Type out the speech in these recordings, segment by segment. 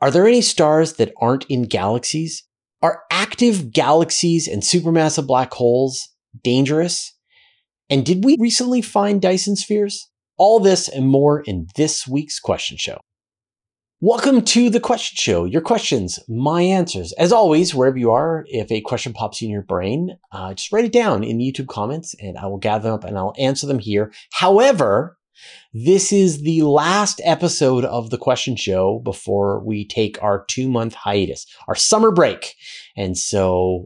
Are there any stars that aren't in galaxies? Are active galaxies and supermassive black holes dangerous? And did we recently find Dyson spheres? All this and more in this week's Question Show. Welcome to the Question Show. Your questions, my answers. As always, wherever you are, if a question pops in your brain, just write it down in the YouTube comments and I will gather them up and I'll answer them here. However, this is the last episode of the Question Show before we take our 2-month hiatus, our summer break. And so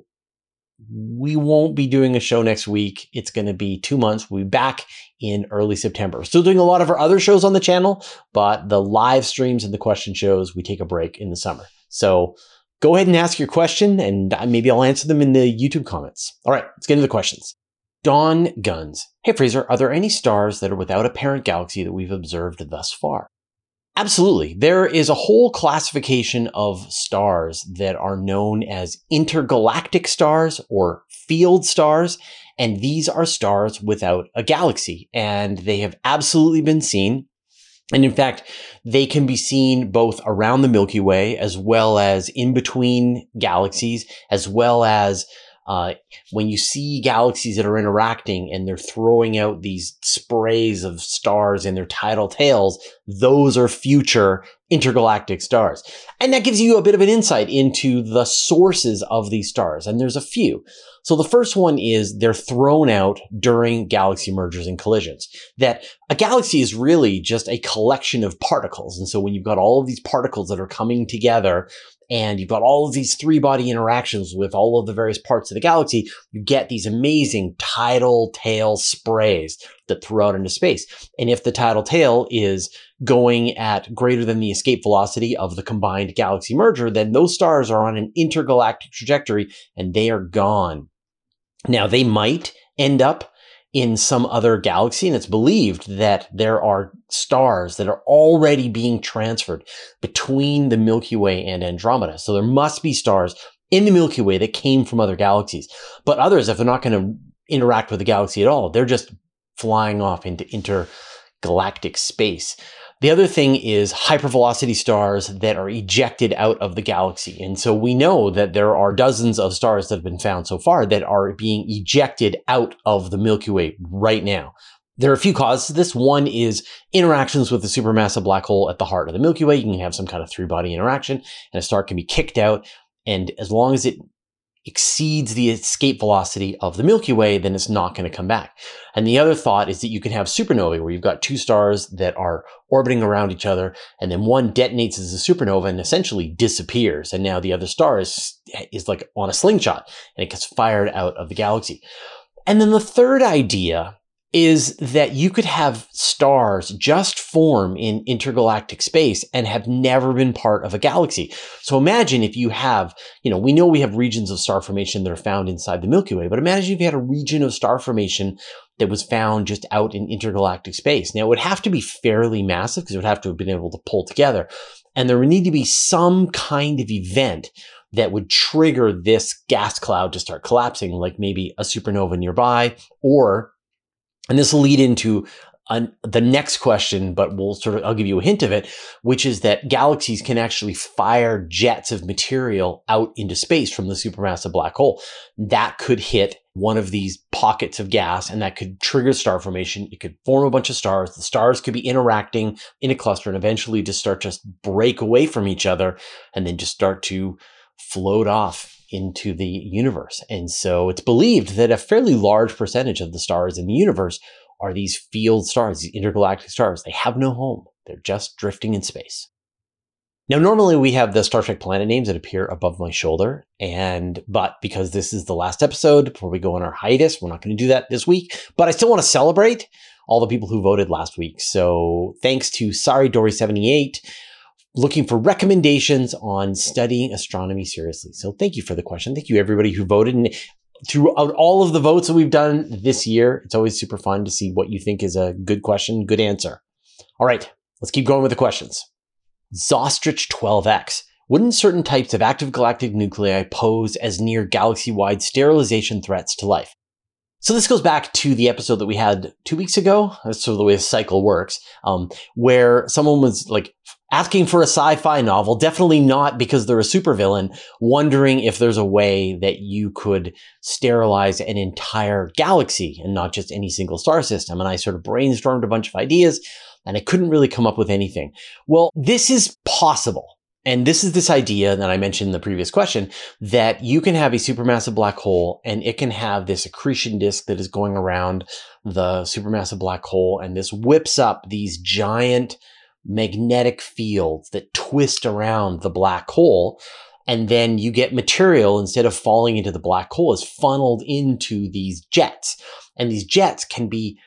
we won't be doing a show next week. It's going to be 2 months. We'll be back in early September. Still doing a lot of our other shows on the channel, but the live streams and the question shows, we take a break in the summer. So go ahead and ask your question and maybe I'll answer them in the YouTube comments. All right, let's get into the questions. Dawn Guns. Hey Fraser, are there any stars that are without a parent galaxy that we've observed thus far? Absolutely. There is a whole classification of stars that are known as intergalactic stars or field stars, and these are stars without a galaxy, and they have absolutely been seen. And in fact, they can be seen both around the Milky Way as well as in between galaxies, as well as when you see galaxies that are interacting and they're throwing out these sprays of stars in their tidal tails, those are future intergalactic stars. And that gives you a bit of an insight into the sources of these stars. And there's a few. So the first one is they're thrown out during galaxy mergers and collisions. That a galaxy is really just a collection of particles. And so when you've got all of these particles that are coming together, and you've got all of these three-body interactions with all of the various parts of the galaxy, you get these amazing tidal tail sprays that throw out into space. And if the tidal tail is going at greater than the escape velocity of the combined galaxy merger, then those stars are on an intergalactic trajectory and they are gone. Now, they might end up in some other galaxy, and it's believed that there are stars that are already being transferred between the Milky Way and Andromeda. So there must be stars in the Milky Way that came from other galaxies. But others, if they're not going to interact with the galaxy at all, they're just flying off into intergalactic space. The other thing is hypervelocity stars that are ejected out of the galaxy. And so we know that there are dozens of stars that have been found so far that are being ejected out of the Milky Way right now. There are a few causes to this. One is interactions with the supermassive black hole at the heart of the Milky Way. You can have some kind of three-body interaction and a star can be kicked out. And as long as it exceeds the escape velocity of the Milky Way, then it's not going to come back. And the other thought is that you can have supernovae where you've got two stars that are orbiting around each other, and then one detonates as a supernova and essentially disappears. And now the other star is like on a slingshot and it gets fired out of the galaxy. And then the third idea is that you could have stars just form in intergalactic space and have never been part of a galaxy. So imagine if you have, we know we have regions of star formation that are found inside the Milky Way, but imagine if you had a region of star formation that was found just out in intergalactic space. Now, it would have to be fairly massive because it would have to have been able to pull together. And there would need to be some kind of event that would trigger this gas cloud to start collapsing, like maybe a supernova nearby, and this will lead into the next question, but I'll give you a hint of it, which is that galaxies can actually fire jets of material out into space from the supermassive black hole. That could hit one of these pockets of gas and that could trigger star formation. It could form a bunch of stars. The stars could be interacting in a cluster and eventually just break away from each other and then just start to float off into the universe. And so it's believed that a fairly large percentage of the stars in the universe are these field stars, these intergalactic stars. They have no home. They're just drifting in space. Now, normally we have the Star Trek planet names that appear above my shoulder, but because this is the last episode before we go on our hiatus, we're not going to do that this week, but I still want to celebrate all the people who voted last week. So thanks to Sorry Dory 78, looking for recommendations on studying astronomy seriously. So thank you for the question. Thank you everybody who voted. And throughout all of the votes that we've done this year, it's always super fun to see what you think is a good question, good answer. All right, let's keep going with the questions. Zostrich 12X. Wouldn't certain types of active galactic nuclei pose as near galaxy-wide sterilization threats to life? So this goes back to the episode that we had 2 weeks ago. That's sort of the way the cycle works, where someone was like asking for a sci-fi novel, definitely not because they're a supervillain, wondering if there's a way that you could sterilize an entire galaxy and not just any single star system. And I sort of brainstormed a bunch of ideas and I couldn't really come up with anything. Well, this is possible. And this is this idea that I mentioned in the previous question, that you can have a supermassive black hole and it can have this accretion disk that is going around the supermassive black hole, and this whips up these giant magnetic fields that twist around the black hole. And then you get material, instead of falling into the black hole, is funneled into these jets. And these jets can be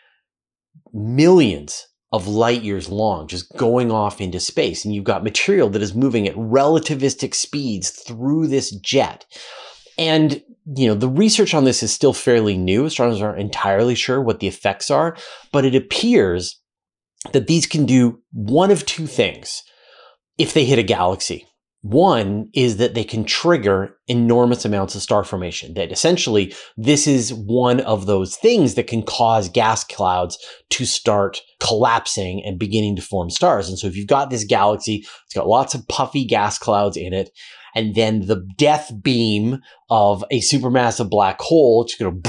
millions of light years long, just going off into space. And you've got material that is moving at relativistic speeds through this jet. And, the research on this is still fairly new. Astronomers aren't entirely sure what the effects are, but it appears that these can do one of two things if they hit a galaxy. One is that they can trigger enormous amounts of star formation, that essentially this is one of those things that can cause gas clouds to start collapsing and beginning to form stars. And so if you've got this galaxy, it's got lots of puffy gas clouds in it, and then the death beam of a supermassive black hole, it's going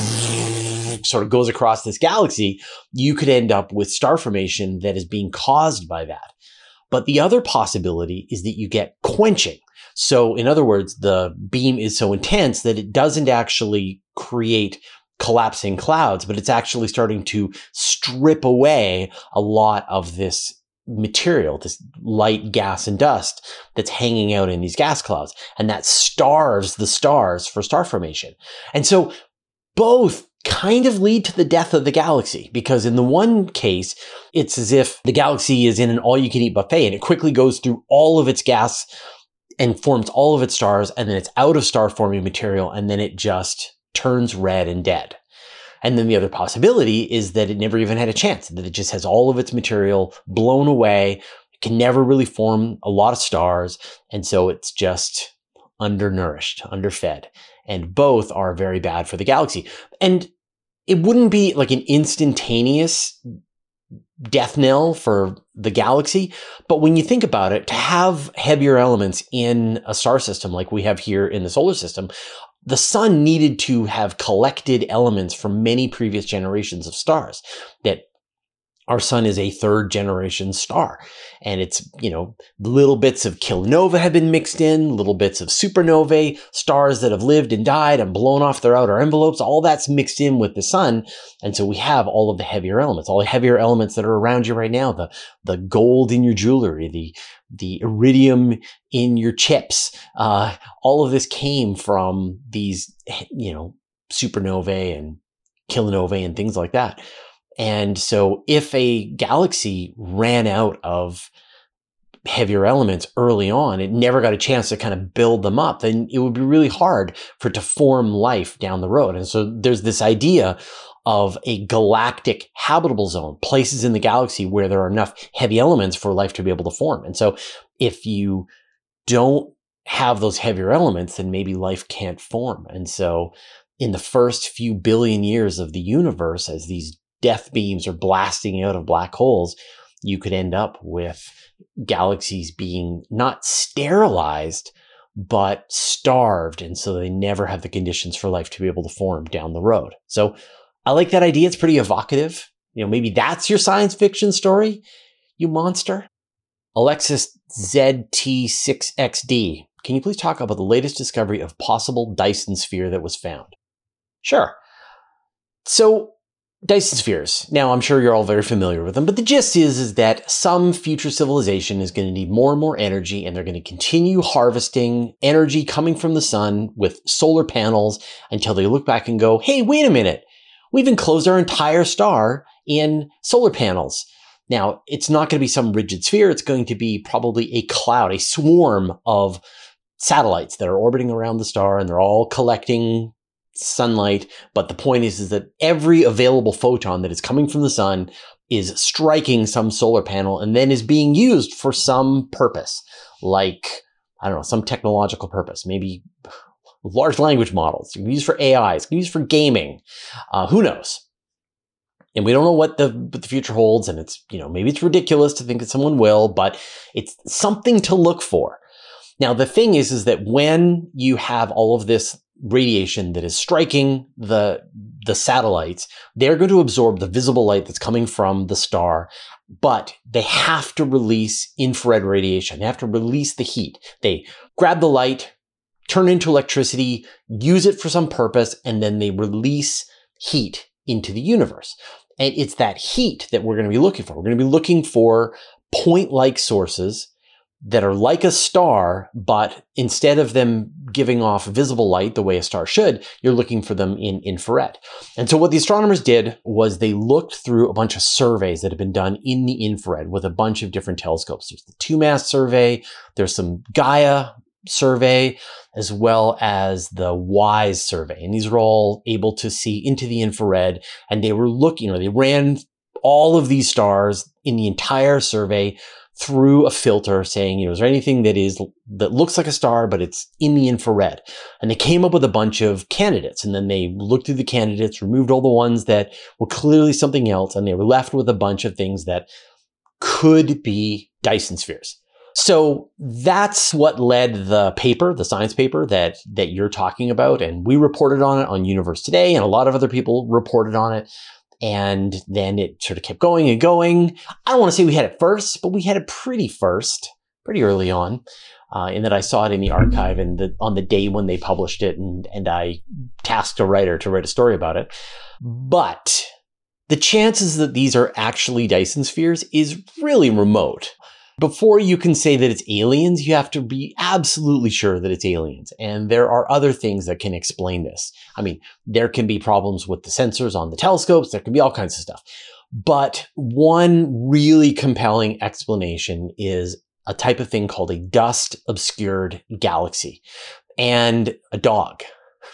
to sort of goes across this galaxy, you could end up with star formation that is being caused by that. But the other possibility is that you get quenching. So in other words, the beam is so intense that it doesn't actually create collapsing clouds, but it's actually starting to strip away a lot of this material, this light, gas, and dust that's hanging out in these gas clouds. And that starves the stars for star formation. And so both kind of lead to the death of the galaxy, because in the one case, it's as if the galaxy is in an all-you-can-eat buffet and it quickly goes through all of its gas and forms all of its stars, and then it's out of star-forming material, and then it just turns red and dead. And then the other possibility is that it never even had a chance, that it just has all of its material blown away, it can never really form a lot of stars, and so it's just undernourished, underfed. And both are very bad for the galaxy. And it wouldn't be like an instantaneous death knell for the galaxy. But when you think about it, to have heavier elements in a star system like we have here in the solar system, the sun needed to have collected elements from many previous generations of stars. That our sun is a third generation star, and it's, little bits of kilonova have been mixed in, little bits of supernovae, stars that have lived and died and blown off their outer envelopes, all that's mixed in with the sun. And so we have all of the heavier elements, all the heavier elements that are around you right now, the gold in your jewelry, the iridium in your chips. All of this came from these, supernovae and kilonovae and things like that. And so if a galaxy ran out of heavier elements early on, it never got a chance to kind of build them up, then it would be really hard for it to form life down the road. And so there's this idea of a galactic habitable zone, places in the galaxy where there are enough heavy elements for life to be able to form. And so if you don't have those heavier elements, then maybe life can't form. And so in the first few billion years of the universe, as these death beams are blasting out of black holes, you could end up with galaxies being not sterilized, but starved. And so they never have the conditions for life to be able to form down the road. So I like that idea. It's pretty evocative. Maybe that's your science fiction story, you monster. Alexis ZT6XD, can you please talk about the latest discovery of possible Dyson sphere that was found? Sure. So Dyson spheres. Now, I'm sure you're all very familiar with them, but the gist is that some future civilization is going to need more and more energy, and they're going to continue harvesting energy coming from the sun with solar panels until they look back and go, hey, wait a minute, we've enclosed our entire star in solar panels. Now, it's not going to be some rigid sphere. It's going to be probably a cloud, a swarm of satellites that are orbiting around the star, and they're all collecting sunlight. But the point is that every available photon that is coming from the sun is striking some solar panel and then is being used for some purpose, like, I don't know, some technological purpose. Maybe with large language models. You can use for AIs, you can use for gaming. Who knows? And we don't know what the future holds. And it's, maybe it's ridiculous to think that someone will, but it's something to look for. Now, the thing is that when you have all of this radiation that is striking the satellites, they're going to absorb the visible light that's coming from the star, but they have to release infrared radiation. They have to release the heat. They grab the light, turn it into electricity, use it for some purpose, and then they release heat into the universe. And it's that heat that we're going to be looking for. We're going to be looking for point-like sources that are like a star, but instead of them giving off visible light the way a star should, you're looking for them in infrared. And so what the astronomers did was they looked through a bunch of surveys that have been done in the infrared with a bunch of different telescopes. There's the TWOMASS survey, there's some Gaia survey, as well as the WISE survey. And these are all able to see into the infrared. And they were looking, they ran all of these stars in the entire survey through a filter saying, is there anything that looks like a star, but it's in the infrared? And they came up with a bunch of candidates, and then they looked through the candidates, removed all the ones that were clearly something else, and they were left with a bunch of things that could be Dyson spheres. So that's what led the paper, the science paper that you're talking about. And we reported on it on Universe Today, and a lot of other people reported on it. And then it sort of kept going and going. I don't want to say we had it first, but we had it pretty early on, in that I saw it in the archive and on the day when they published it, and I tasked a writer to write a story about it. But the chances that these are actually Dyson spheres is really remote. Before you can say that it's aliens, you have to be absolutely sure that it's aliens. And there are other things that can explain this. I mean, there can be problems with the sensors on the telescopes. There can be all kinds of stuff. But one really compelling explanation is a type of thing called a dust-obscured galaxy and a dog.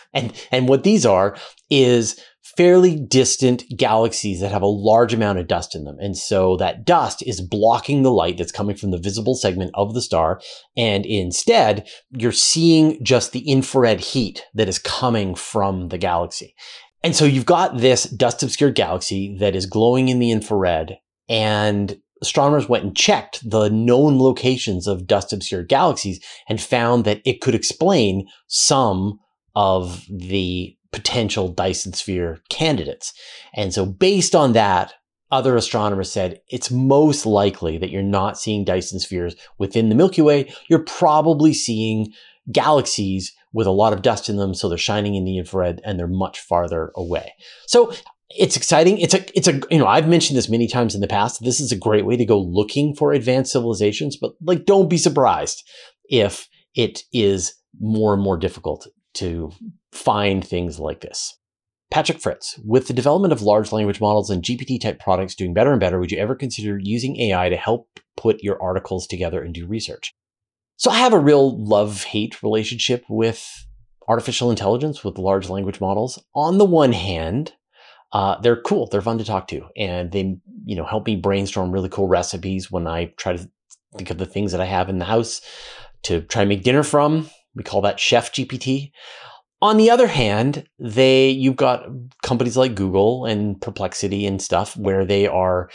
And what these are is fairly distant galaxies that have a large amount of dust in them. And so that dust is blocking the light that's coming from the visible segment of the star. And instead, you're seeing just the infrared heat that is coming from the galaxy. And so you've got this dust-obscured galaxy that is glowing in the infrared, and astronomers went and checked the known locations of dust-obscured galaxies and found that it could explain some of the potential Dyson sphere candidates. And so based on that, other astronomers said it's most likely that you're not seeing Dyson spheres within the Milky Way. You're probably seeing galaxies with a lot of dust in them, so they're shining in the infrared and they're much farther away. So it's exciting. I've mentioned this many times in the past. This is a great way to go looking for advanced civilizations, but don't be surprised if it is more and more difficult to find things like this. Patrick Fritz, with the development of large language models and GPT-type products doing better and better, would you ever consider using AI to help put your articles together and do research? So I have a real love-hate relationship with artificial intelligence, with large language models. On the one hand, they're cool. They're fun to talk to. And they, help me brainstorm really cool recipes when I try to think of the things that I have in the house to try and make dinner from. We call that Chef GPT. On the other hand, you've got companies like Google and Perplexity and stuff where they are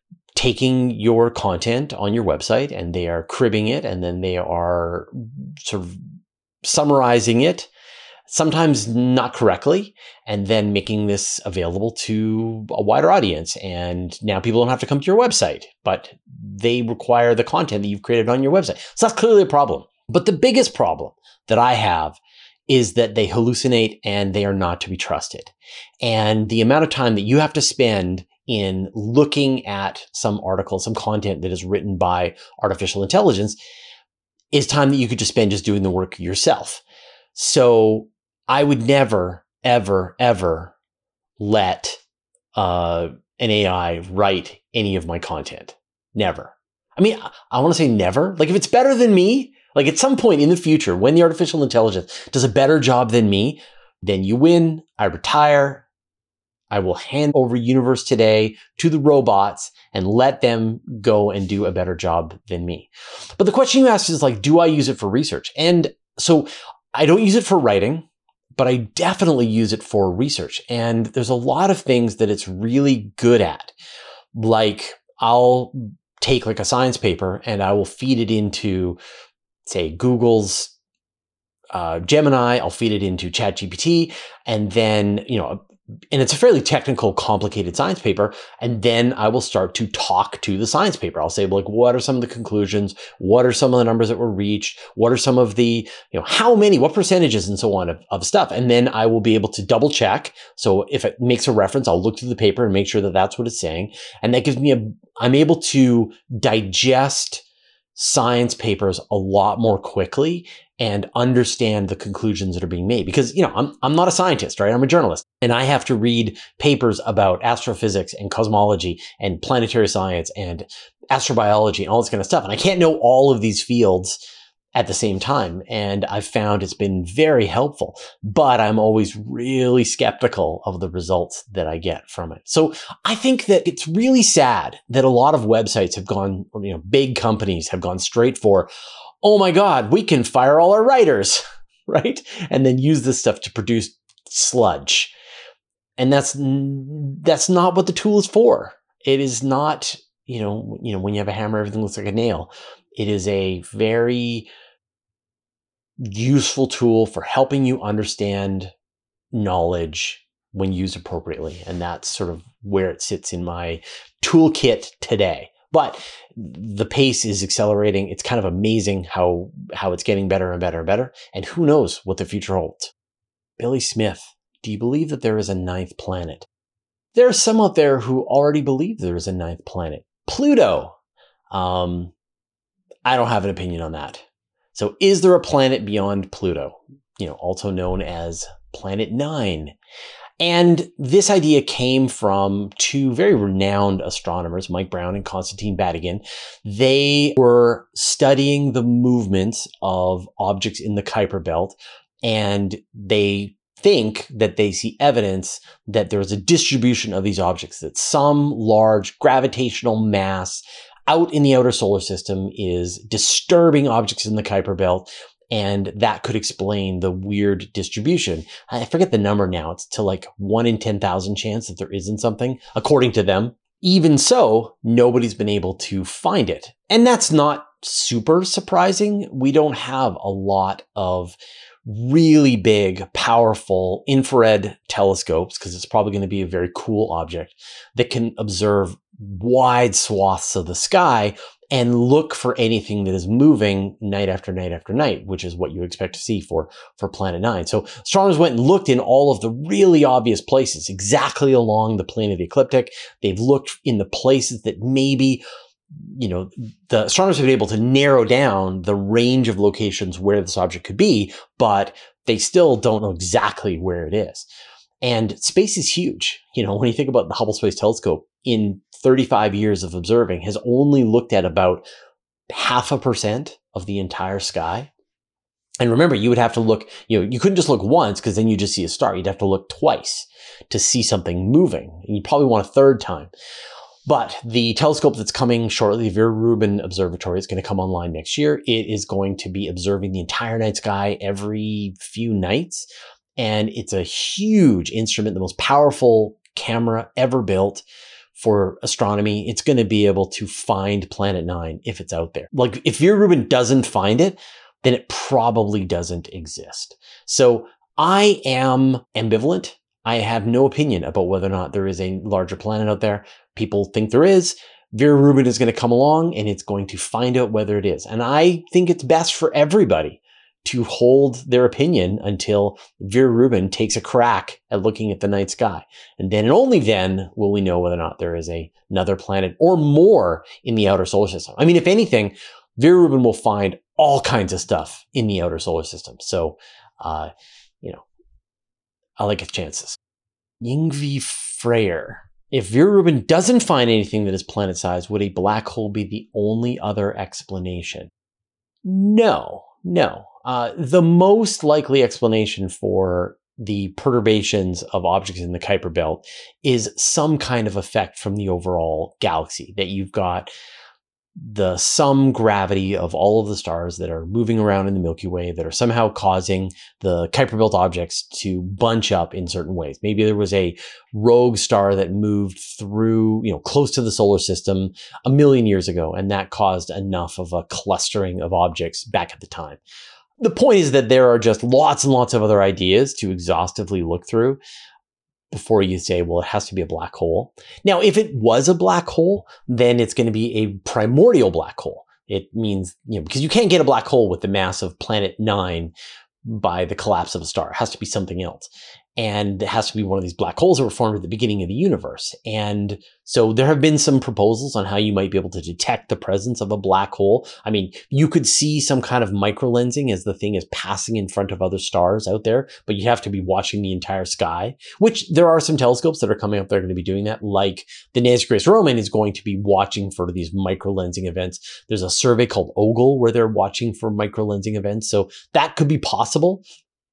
taking your content on your website and they are cribbing it, and then they are sort of summarizing it, sometimes not correctly, and then making this available to a wider audience. And now people don't have to come to your website, but they require the content that you've created on your website. So that's clearly a problem. But the biggest problem that I have is that they hallucinate and they are not to be trusted. And the amount of time that you have to spend in looking at some article, some content that is written by artificial intelligence is time that you could just spend just doing the work yourself. So I would never, ever, ever let an AI write any of my content. Never. I mean, I want to say never. If it's better than me, at some point in the future, when the artificial intelligence does a better job than me, then you win. I retire. I will hand over Universe Today to the robots and let them go and do a better job than me. But the question you asked is do I use it for research? And so I don't use it for writing, but I definitely use it for research. And there's a lot of things that it's really good at. Like I'll take like a science paper and I will feed it into, say, Google's Gemini. I'll feed it into ChatGPT, and then, and it's a fairly technical, complicated science paper. And then I will start to talk to the science paper. I'll say, like, what are some of the conclusions? What are some of the numbers that were reached? What are some of the, how many, what percentages and so on of stuff? And then I will be able to double check. So if it makes a reference, I'll look through the paper and make sure that that's what it's saying. And that gives me I'm able to digest science papers a lot more quickly and understand the conclusions that are being made. Because, I'm not a scientist, right? I'm a journalist, and I have to read papers about astrophysics and cosmology and planetary science and astrobiology and all this kind of stuff. And I can't know all of these fields at the same time. And I've found it's been very helpful, but I'm always really skeptical of the results that I get from it. So I think that it's really sad that a lot of websites have gone, big companies have gone straight for, oh my God, we can fire all our writers, right? And then use this stuff to produce sludge. And that's not what the tool is for. It is not, when you have a hammer, everything looks like a nail. It is a very useful tool for helping you understand knowledge when used appropriately. And that's sort of where it sits in my toolkit today. But the pace is accelerating. It's kind of amazing how it's getting better and better and better. And who knows what the future holds. Billy Smith, do you believe that there is a ninth planet? There are some out there who already believe there is a ninth planet. Pluto. I don't have an opinion on that. So is there a planet beyond Pluto? Also known as Planet 9. And this idea came from two very renowned astronomers, Mike Brown and Konstantin Batygin. They were studying the movements of objects in the Kuiper Belt, and they think that they see evidence that there is a distribution of these objects, that some large gravitational mass out in the outer solar system is disturbing objects in the Kuiper Belt, and that could explain the weird distribution. I forget the number now. It's to like 1 in 10,000 chance that there isn't something, according to them. Even so, nobody's been able to find it. And that's not super surprising. We don't have a lot of really big, powerful infrared telescopes, because it's probably going to be a very cool object that can observe wide swaths of the sky and look for anything that is moving night after night after night, which is what you expect to see for Planet 9. So astronomers went and looked in all of the really obvious places, exactly along the plane of the ecliptic. They've looked in the places that maybe, the astronomers have been able to narrow down the range of locations where this object could be, but they still don't know exactly where it is. And space is huge. When you think about the Hubble Space Telescope, in 35 years of observing, has only looked at about 0.5% of the entire sky. And remember, you would have to look, you couldn't just look once, because then you just see a star. You'd have to look twice to see something moving. And you probably want a third time. But the telescope that's coming shortly, the Vera Rubin Observatory, is going to come online next year. It is going to be observing the entire night sky every few nights. And it's a huge instrument, the most powerful camera ever built for astronomy. It's going to be able to find Planet 9 if it's out there. Like, if Vera Rubin doesn't find it, then it probably doesn't exist. So I am ambivalent. I have no opinion about whether or not there is a larger planet out there. People think there is. Vera Rubin is going to come along and it's going to find out whether it is. And I think it's best for everybody to hold their opinion until Vera Rubin takes a crack at looking at the night sky. And then and only then will we know whether or not there is another planet or more in the outer solar system. I mean, if anything, Vera Rubin will find all kinds of stuff in the outer solar system. So, I like its chances. Yngvi Freyr. If Vera Rubin doesn't find anything that is planet-sized, would a black hole be the only other explanation? No. The most likely explanation for the perturbations of objects in the Kuiper Belt is some kind of effect from the overall galaxy, that you've got the sum gravity of all of the stars that are moving around in the Milky Way that are somehow causing the Kuiper Belt objects to bunch up in certain ways. Maybe there was a rogue star that moved through, close to the solar system 1 million years ago, and that caused enough of a clustering of objects back at the time. The point is that there are just lots and lots of other ideas to exhaustively look through before you say, well, it has to be a black hole. Now, if it was a black hole, then it's going to be a primordial black hole. It means, because you can't get a black hole with the mass of Planet 9 by the collapse of a star. It has to be something else. And it has to be one of these black holes that were formed at the beginning of the universe. And so there have been some proposals on how you might be able to detect the presence of a black hole. I mean, you could see some kind of microlensing as the thing is passing in front of other stars out there, but you have to be watching the entire sky, which there are some telescopes that are coming up that are going to be doing that, like the Nancy Grace Roman is going to be watching for these microlensing events. There's a survey called OGLE where they're watching for microlensing events. So that could be possible.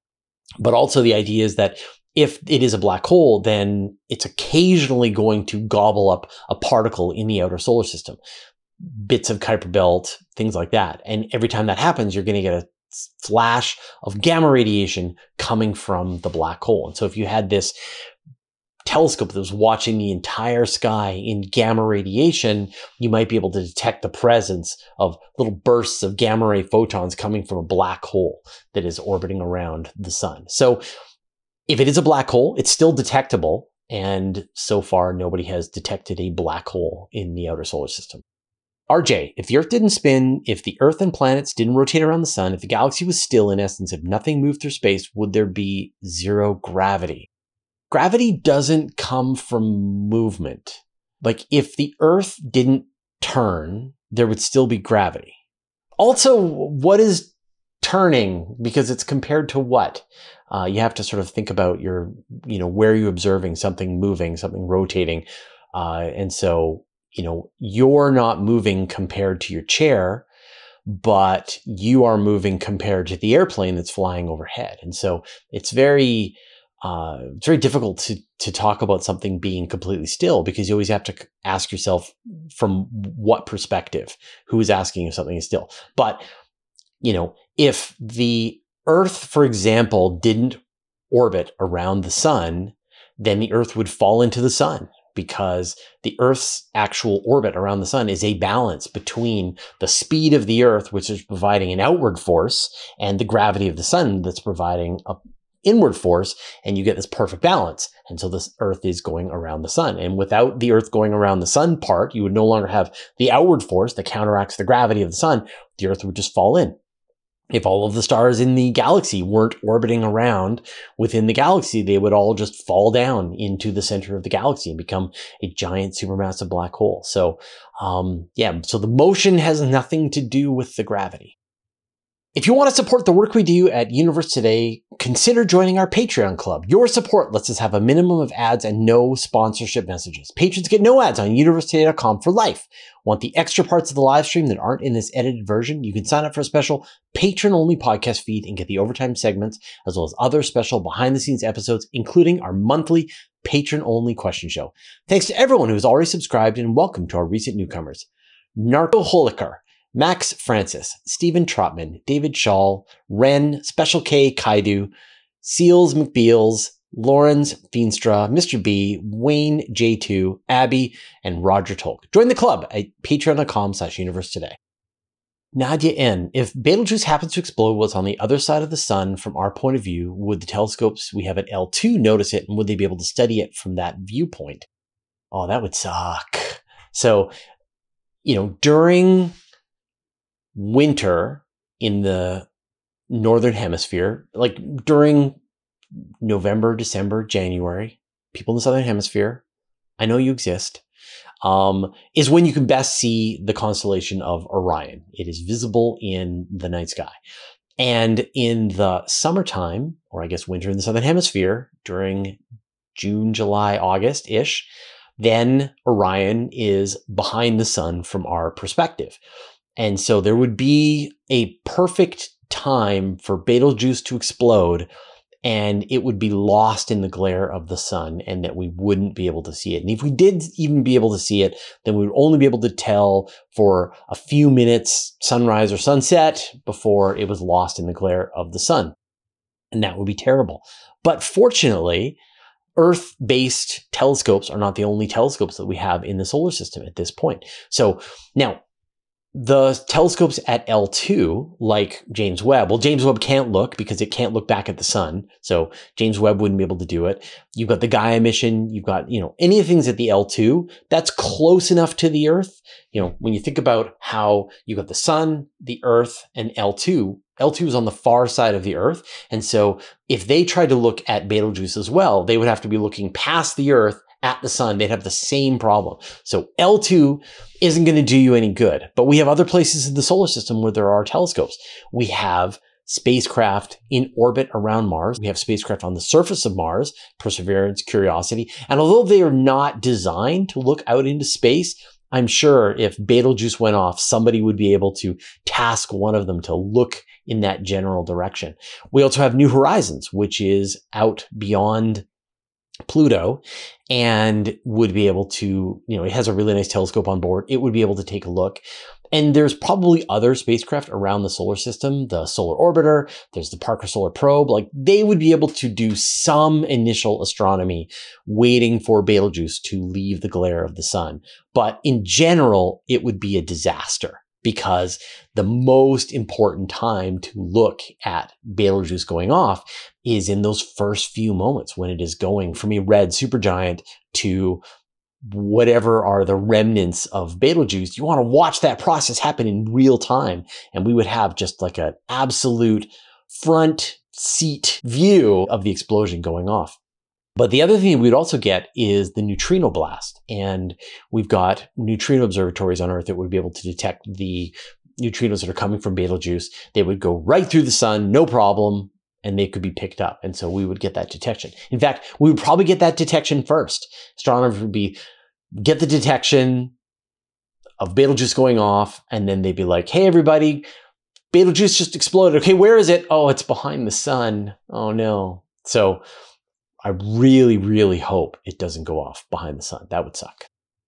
But also the idea is that if it is a black hole, then it's occasionally going to gobble up a particle in the outer solar system, bits of Kuiper Belt, things like that. And every time that happens, you're going to get a flash of gamma radiation coming from the black hole. And so if you had this telescope that was watching the entire sky in gamma radiation, you might be able to detect the presence of little bursts of gamma ray photons coming from a black hole that is orbiting around the sun. So if it is a black hole, it's still detectable. And so far, nobody has detected a black hole in the outer solar system. RJ, if the Earth didn't spin, if the Earth and planets didn't rotate around the sun, if the galaxy was still, in essence, if nothing moved through space, would there be zero gravity? Gravity doesn't come from movement. Like, if the Earth didn't turn, there would still be gravity. Also, what is turning? Because it's compared to what? You have to sort of think about where you're observing something moving, something rotating. And so, you're not moving compared to your chair, but you are moving compared to the airplane that's flying overhead. And so it's very difficult to talk about something being completely still, because you always have to ask yourself from what perspective, who is asking if something is still. But, if the Earth, for example, didn't orbit around the sun, then the Earth would fall into the sun, because the Earth's actual orbit around the sun is a balance between the speed of the Earth, which is providing an outward force, and the gravity of the sun that's providing a inward force, and you get this perfect balance. And so this Earth is going around the sun. And without the Earth going around the sun part, you would no longer have the outward force that counteracts the gravity of the sun. The Earth would just fall in. If all of the stars in the galaxy weren't orbiting around within the galaxy, they would all just fall down into the center of the galaxy and become a giant supermassive black hole. So, so the motion has nothing to do with the gravity. If you want to support the work we do at Universe Today, consider joining our Patreon club. Your support lets us have a minimum of ads and no sponsorship messages. Patrons get no ads on universetoday.com for life. Want the extra parts of the live stream that aren't in this edited version? You can sign up for a special patron-only podcast feed and get the overtime segments, as well as other special behind-the-scenes episodes, including our monthly patron-only question show. Thanks to everyone who has already subscribed, and welcome to our recent newcomers. Narco Holiker, Max Francis, Stephen Trotman, David Shaw, Ren, Special K, Kaidu, Seals McBeals, Lawrence Feenstra, Mr. B, Wayne J2, Abby, and Roger Tolk. Join the club at patreon.com/universe today. Nadia N. If Betelgeuse happens to explode what's on the other side of the sun from our point of view, would the telescopes we have at L2 notice it, and would they be able to study it from that viewpoint? Oh, that would suck. So, during winter in the northern hemisphere, like during November, December, January, people in the southern hemisphere, I know you exist, is when you can best see the constellation of Orion. It is visible in the night sky. And in the summertime, or I guess winter in the southern hemisphere, during June, July, August-ish, then Orion is behind the sun from our perspective. And so there would be a perfect time for Betelgeuse to explode and it would be lost in the glare of the sun and that we wouldn't be able to see it. And if we did even be able to see it, then we would only be able to tell for a few minutes sunrise or sunset before it was lost in the glare of the sun. And that would be terrible. But fortunately, Earth-based telescopes are not the only telescopes that we have in the solar system at this point. So now, the telescopes at L2, like James Webb, well, James Webb can't look because it can't look back at the sun. So James Webb wouldn't be able to do it. You've got the Gaia mission. You've got, any of the things at the L2, that's close enough to the Earth. When you think about how you got the sun, the Earth, and L2 is on the far side of the Earth. And so if they tried to look at Betelgeuse as well, they would have to be looking past the Earth at the sun. They'd have the same problem. So L2 isn't going to do you any good. But we have other places in the solar system where there are telescopes. We have spacecraft in orbit around Mars. We have spacecraft on the surface of Mars, Perseverance, Curiosity. And although they are not designed to look out into space, I'm sure if Betelgeuse went off, somebody would be able to task one of them to look in that general direction. We also have New Horizons, which is out beyond Pluto and would be able to, it has a really nice telescope on board. It would be able to take a look. And there's probably other spacecraft around the solar system, the Solar Orbiter, there's the Parker Solar Probe. They would be able to do some initial astronomy waiting for Betelgeuse to leave the glare of the sun. But in general, it would be a disaster because the most important time to look at Betelgeuse going off is in those first few moments when it is going from a red supergiant to whatever are the remnants of Betelgeuse. You want to watch that process happen in real time. And we would have just like an absolute front seat view of the explosion going off. But the other thing we'd also get is the neutrino blast. And we've got neutrino observatories on Earth that would be able to detect the neutrinos that are coming from Betelgeuse. They would go right through the sun, no problem, and they could be picked up. And so we would get that detection. In fact, we would probably get that detection first. Astronomers would get the detection of Betelgeuse going off, and then they'd be like, hey, everybody, Betelgeuse just exploded. Okay, where is it? Oh, it's behind the sun. Oh, no. So I really, really hope it doesn't go off behind the sun. That would suck.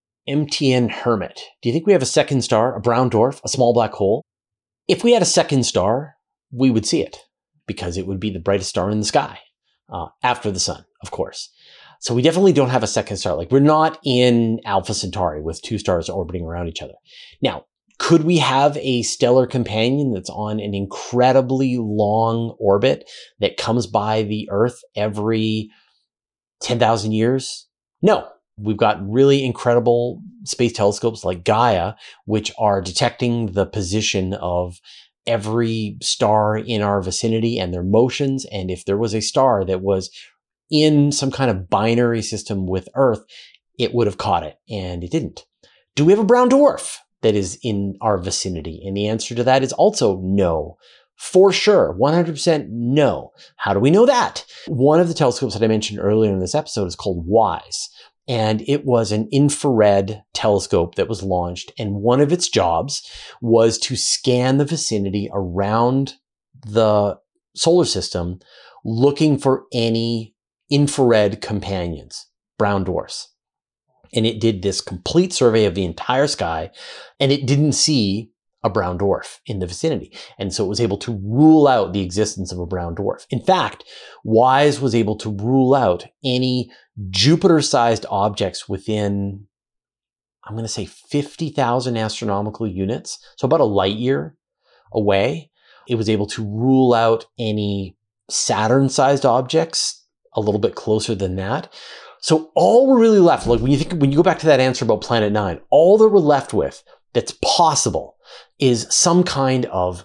MTN Hermit. Do you think we have a second star, a brown dwarf, a small black hole? If we had a second star, we would see it because it would be the brightest star in the sky after the sun, of course. So we definitely don't have a second star. We're not in Alpha Centauri with two stars orbiting around each other. Now, could we have a stellar companion that's on an incredibly long orbit that comes by the Earth every 10,000 years? No. We've got really incredible space telescopes like Gaia, which are detecting the position of every star in our vicinity and their motions. And if there was a star that was in some kind of binary system with Earth, it would have caught it, and it didn't. Do we have a brown dwarf that is in our vicinity? And the answer to that is also no. For sure, 100% no. How do we know that? One of the telescopes that I mentioned earlier in this episode is called WISE. And it was an infrared telescope that was launched. And one of its jobs was to scan the vicinity around the solar system, looking for any infrared companions, brown dwarfs. And it did this complete survey of the entire sky, and it didn't see a brown dwarf in the vicinity. And so it was able to rule out the existence of a brown dwarf. In fact, WISE was able to rule out any Jupiter-sized objects within, I'm going to say 50,000 astronomical units, so about a light year away. It was able to rule out any Saturn-sized objects a little bit closer than that. So all we're really left, when you go back to that answer about Planet 9, all that we're left with that's possible is some kind of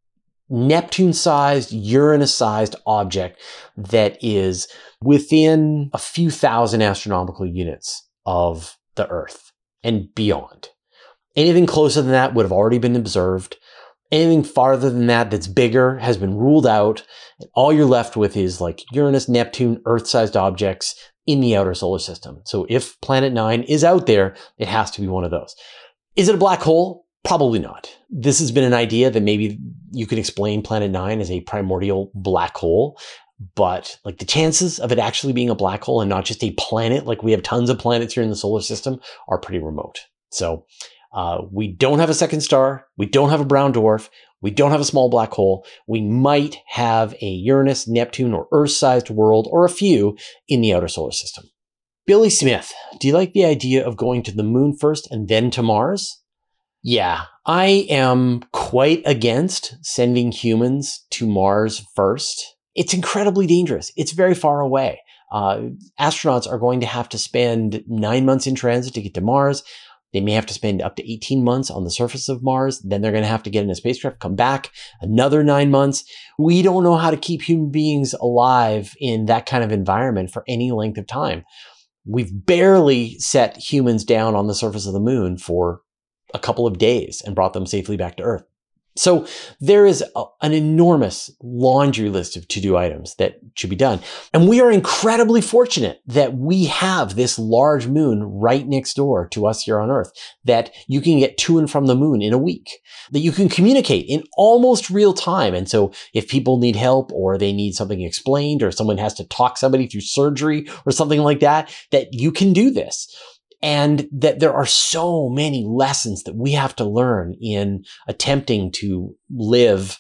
Neptune-sized, Uranus-sized object that is within a few thousand astronomical units of the Earth and beyond. Anything closer than that would have already been observed. Anything farther than that that's bigger has been ruled out. And all you're left with is Uranus, Neptune, Earth-sized objects in the outer solar system. So if Planet 9 is out there, it has to be one of those. Is it a black hole? Probably not. This has been an idea that maybe you can explain Planet 9 as a primordial black hole. but like the chances of it actually being a black hole and not just a planet, like we have tons of planets here in the solar system, are pretty remote. So we don't have a second star. We don't have a brown dwarf. We don't have a small black hole. We might have a Uranus, Neptune, or Earth-sized world, or a few in the outer solar system. Billy Smith, do you like the idea of going to the moon first and then to Mars? Yeah, I am quite against sending humans to Mars first. It's incredibly dangerous. It's very far away. Astronauts are going to have to spend 9 months in transit to get to Mars. They may have to spend up to 18 months on the surface of Mars. Then they're going to have to get in a spacecraft, come back another 9 months. We don't know how to keep human beings alive in that kind of environment for any length of time. We've barely set humans down on the surface of the moon for a couple of days and brought them safely back to Earth. So there is an enormous laundry list of to-do items that should be done. And we are incredibly fortunate that we have this large moon right next door to us here on Earth, that you can get to and from the moon in a week, that you can communicate in almost real time. And so if people need help or they need something explained or someone has to talk somebody through surgery or something like that, that you can do this. And that there are so many lessons that we have to learn in attempting to live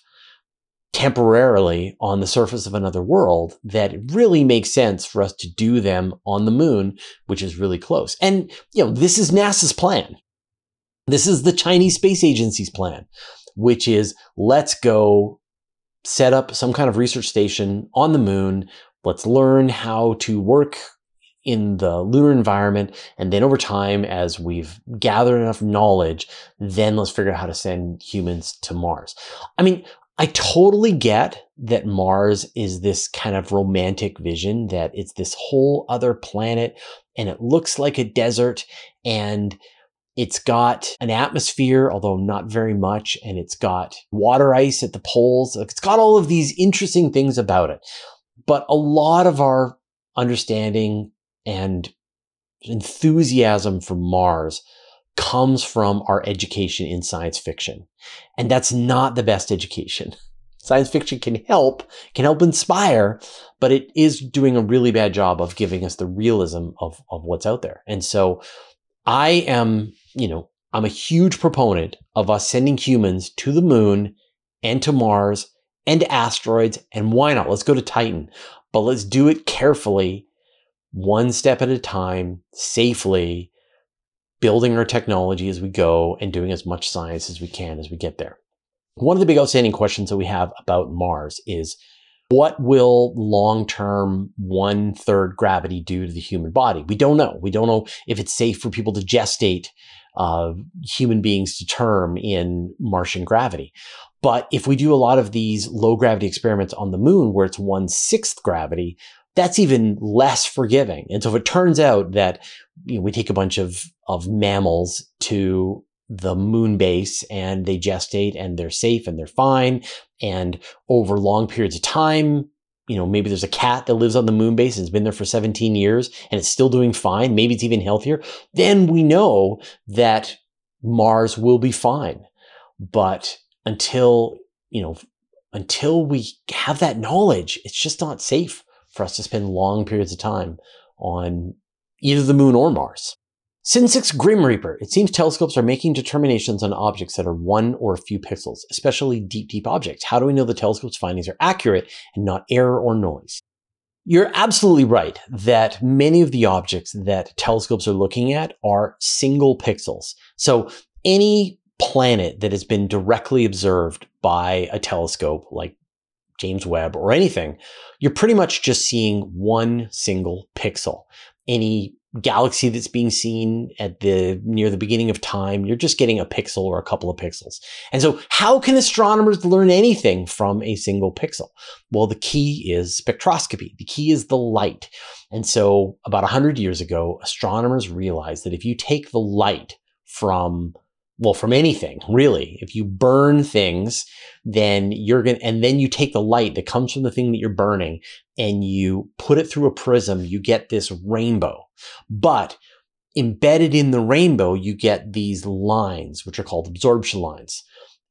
temporarily on the surface of another world, that it really makes sense for us to do them on the moon, which is really close. And, this is NASA's plan. This is the Chinese Space Agency's plan, which is let's go set up some kind of research station on the moon. Let's learn how to work in the lunar environment. And then over time, as we've gathered enough knowledge, then let's figure out how to send humans to Mars. I mean, I totally get that Mars is this kind of romantic vision, that it's this whole other planet and it looks like a desert and it's got an atmosphere, although not very much, and it's got water ice at the poles. It's got all of these interesting things about it. But a lot of our understanding and enthusiasm for Mars comes from our education in science fiction. And that's not the best education. Science fiction can help inspire, but it is doing a really bad job of giving us the realism of what's out there. And so I am, I'm a huge proponent of us sending humans to the moon and to Mars and to asteroids. And why not? Let's go to Titan, but let's do it carefully, one step at a time, safely, building our technology as we go and doing as much science as we can as we get there. One of the big outstanding questions that we have about Mars is, what will long-term 1/3 gravity do to the human body? We don't know. We don't know if it's safe for people to gestate human beings to term in Martian gravity. But if we do a lot of these low gravity experiments on the moon where it's 1/6 gravity, that's even less forgiving. And so if it turns out that we take a bunch of mammals to the moon base and they gestate and they're safe and they're fine, and over long periods of time, maybe there's a cat that lives on the moon base and has been there for 17 years and it's still doing fine, maybe it's even healthier, then we know that Mars will be fine. But until we have that knowledge, it's just not safe for us to spend long periods of time on either the moon or Mars. Sin6 Grim Reaper. It seems telescopes are making determinations on objects that are one or a few pixels, especially deep, deep objects. How do we know the telescope's findings are accurate and not error or noise? You're absolutely right that many of the objects that telescopes are looking at are single pixels. So any planet that has been directly observed by a telescope, like James Webb or anything, you're pretty much just seeing one single pixel. Any galaxy that's being seen near the beginning of time, you're just getting a pixel or a couple of pixels. And so how can astronomers learn anything from a single pixel? Well, the key is spectroscopy. The key is the light. And so about 100 years ago, astronomers realized that if you take the light from anything, really, if you burn things, then then you take the light that comes from the thing that you're burning and you put it through a prism, you get this rainbow. But embedded in the rainbow, you get these lines, which are called absorption lines.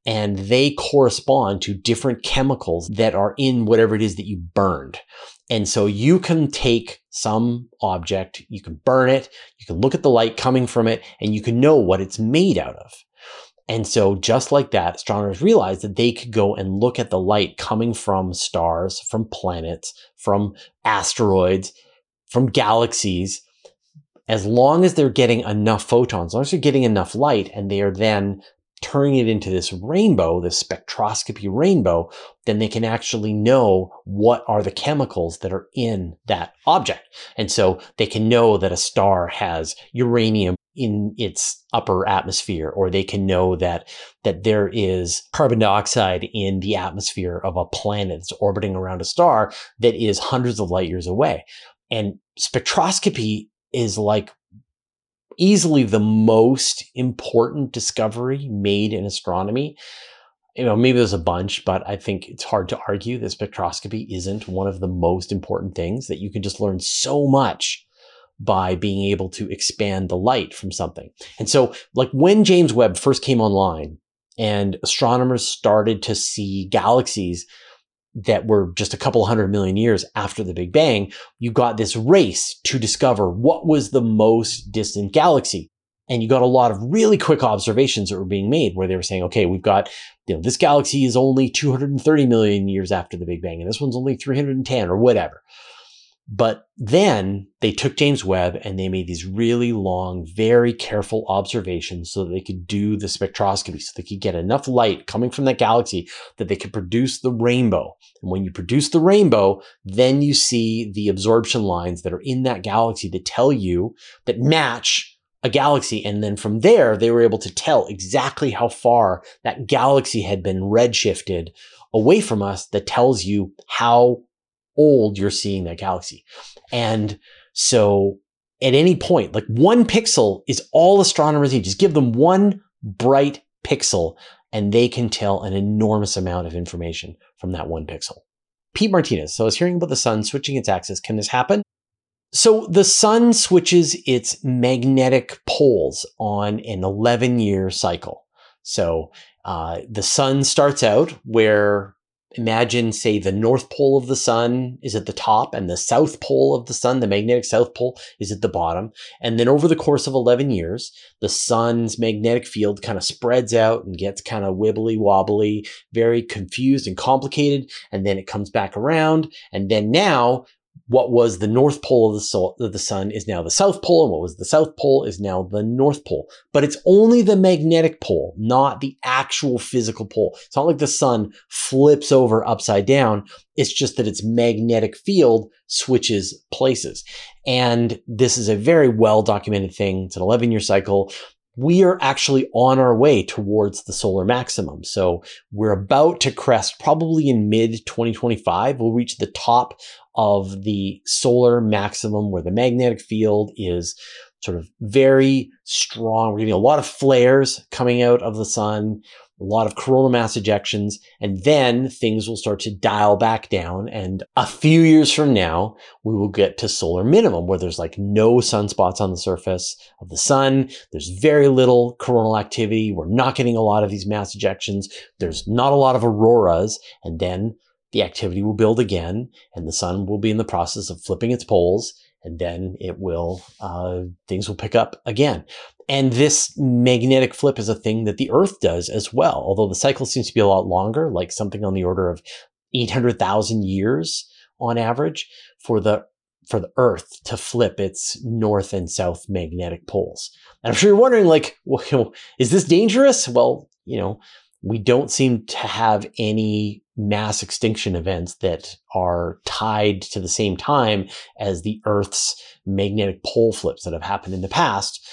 and they correspond to different chemicals that are in whatever it is that you burned. And so you can take some object, you can burn it, you can look at the light coming from it, and you can know what it's made out of. And so just like that, astronomers realized that they could go and look at the light coming from stars, from planets, from asteroids, from galaxies. As long as they're getting enough photons, as long as they're getting enough light, and they are then turning it into this rainbow, this spectroscopy rainbow, then they can actually know what are the chemicals that are in that object. And so they can know that a star has uranium in its upper atmosphere, or they can know that there is carbon dioxide in the atmosphere of a planet that's orbiting around a star that is hundreds of light years away. And spectroscopy is like easily the most important discovery made in astronomy. Maybe there's a bunch, but I think it's hard to argue that spectroscopy isn't one of the most important things, that you can just learn so much by being able to expand the light from something. And so, like, when James Webb first came online and astronomers started to see galaxies that were just a couple 100 million years after the Big Bang, you got this race to discover what was the most distant galaxy. And you got a lot of really quick observations that were being made where they were saying, okay, we've got, this galaxy is only 230 million years after the Big Bang, and this one's only 310 or whatever. But then they took James Webb and they made these really long, very careful observations so that they could do the spectroscopy, so they could get enough light coming from that galaxy that they could produce the rainbow. And when you produce the rainbow, then you see the absorption lines that are in that galaxy that match a galaxy. And then from there, they were able to tell exactly how far that galaxy had been redshifted away from us. That tells you how old you're seeing that galaxy. And so at any point, like, one pixel is all astronomers need. Just give them one bright pixel and they can tell an enormous amount of information from that one pixel. Pete Martinez. So I was hearing about the sun switching its axis. Can this happen? So the sun switches its magnetic poles on an 11-year cycle. So the sun starts out where, imagine, say, the north pole of the sun is at the top and the south pole of the sun, the magnetic south pole, is at the bottom. And then over the course of 11 years, the sun's magnetic field kind of spreads out and gets kind of wibbly wobbly, very confused and complicated. And then it comes back around. And then now, what was the north pole of the sun is now the south pole, and what was the south pole is now the north pole. But it's only the magnetic pole, not the actual physical pole. It's not like the sun flips over upside down. It's just that its magnetic field switches places. And this is a very well documented thing. It's an 11-year cycle. We are actually on our way towards the solar maximum. So we're about to crest, probably in mid-2025. We'll reach the top of the solar maximum where the magnetic field is sort of very strong. We're getting a lot of flares coming out of the sun, a lot of coronal mass ejections, and then things will start to dial back down. And a few years from now, we will get to solar minimum, where there's like no sunspots on the surface of the sun. There's very little coronal activity. We're not getting a lot of these mass ejections. There's not a lot of auroras. And then the activity will build again, and the sun will be in the process of flipping its poles, and then things will pick up again. And this magnetic flip is a thing that the Earth does as well, although the cycle seems to be a lot longer, like something on the order of 800,000 years on average for the Earth to flip its north and south magnetic poles. And I'm sure you're wondering, like, well, is this dangerous? Well, we don't seem to have any mass extinction events that are tied to the same time as the Earth's magnetic pole flips that have happened in the past.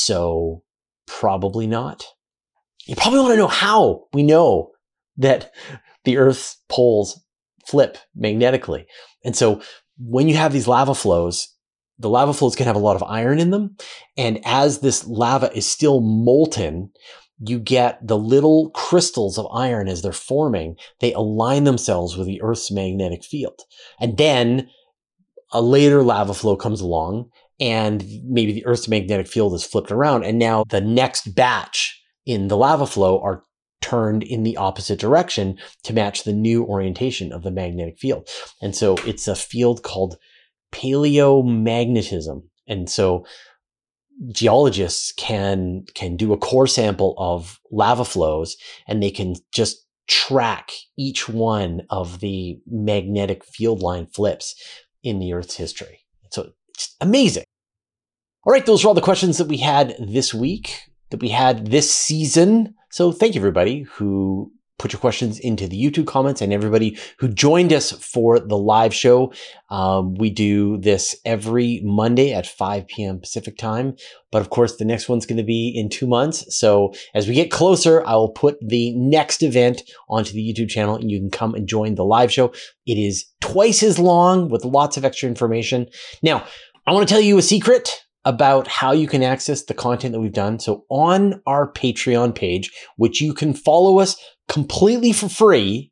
So probably not. You probably want to know how we know that the Earth's poles flip magnetically. And so when you have these lava flows, the lava flows can have a lot of iron in them. And as this lava is still molten, you get the little crystals of iron as they're forming. They align themselves with the Earth's magnetic field. And then a later lava flow comes along and maybe the Earth's magnetic field is flipped around. And now the next batch in the lava flow are turned in the opposite direction to match the new orientation of the magnetic field. And so it's a field called paleomagnetism. And so geologists can do a core sample of lava flows, and they can just track each one of the magnetic field line flips in the Earth's history. So it's amazing. All right, those are all the questions that we had this week, that we had this season. So thank you, everybody who put your questions into the YouTube comments and everybody who joined us for the live show. We do this every Monday at 5 p.m. Pacific time. But of course, the next one's going to be in 2 months. So as we get closer, I will put the next event onto the YouTube channel and you can come and join the live show. It is twice as long with lots of extra information. Now, I want to tell you a secret about how you can access the content that we've done. So on our Patreon page, which you can follow us completely for free,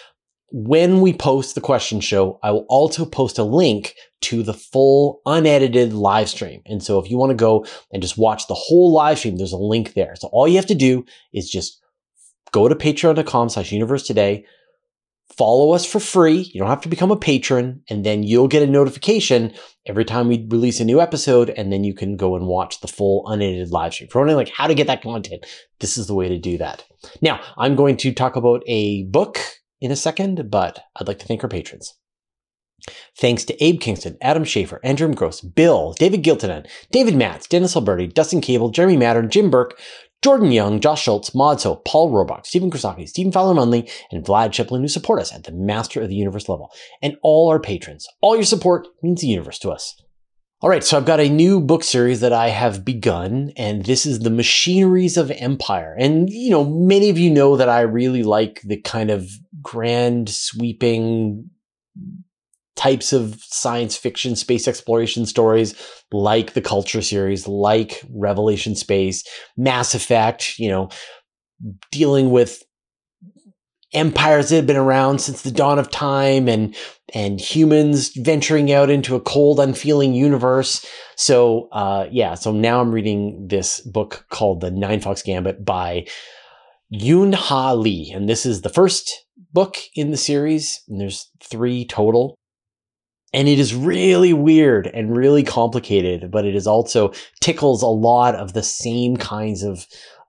when we post the question show, I will also post a link to the full unedited live stream. And so if you want to go and just watch the whole live stream, there's a link there. So all you have to do is just go to patreon.com/universetoday, follow us for free. You don't have to become a patron, and then you'll get a notification every time we release a new episode, and then you can go and watch the full unedited live stream. For wondering how to get that content, this is the way to do that. Now, I'm going to talk about a book in a second, but I'd like to thank our patrons. Thanks to Abe Kingston, Adam Schaefer, Andrew Gross, Bill, David Giltonen, David Matz, Dennis Alberti, Dustin Cable, Jeremy Mattern, Jim Burke, Jordan Young, Josh Schultz, Modso, Paul Roebuck, Stephen Krasaki, Stephen Fowler-Munley, and Vlad Chiplin, who support us at the Master of the Universe level. And all our patrons. All your support means the universe to us. All right, so I've got a new book series that I have begun, and this is The Machineries of Empire. And, many of you know that I really like the kind of grand, sweeping types of science fiction, space exploration stories, like the Culture series, like Revelation Space, Mass Effect, dealing with empires that have been around since the dawn of time and humans venturing out into a cold, unfeeling universe. So now I'm reading this book called The Nine Fox Gambit by Yoon Ha Lee. And this is the first book in the series, and there's 3 total. And it is really weird and really complicated, but it is also tickles a lot of the same kinds of,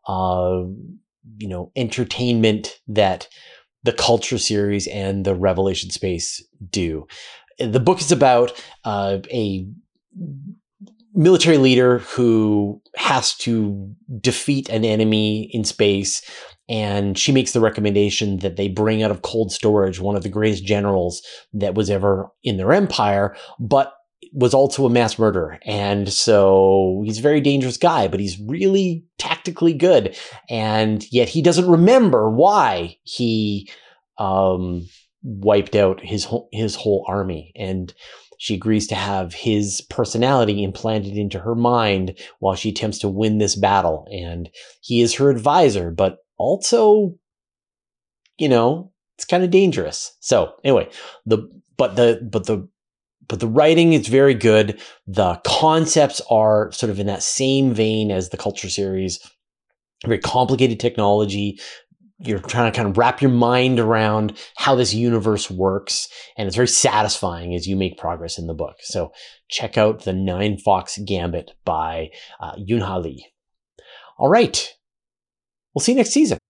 entertainment that the Culture series and the Revelation Space do. The book is about a military leader who has to defeat an enemy in space. And she makes the recommendation that they bring out of cold storage one of the greatest generals that was ever in their empire, but was also a mass murderer. And so he's a very dangerous guy, but he's really tactically good. And yet he doesn't remember why he wiped out his whole army. And she agrees to have his personality implanted into her mind while she attempts to win this battle. And he is her advisor, but also, it's kind of dangerous. So anyway, the writing is very good. The concepts are sort of in that same vein as the Culture series. Very complicated technology. You're trying to kind of wrap your mind around how this universe works, and it's very satisfying as you make progress in the book. So check out The Nine Fox Gambit by Yoon Ha Lee. All right. We'll see you next season.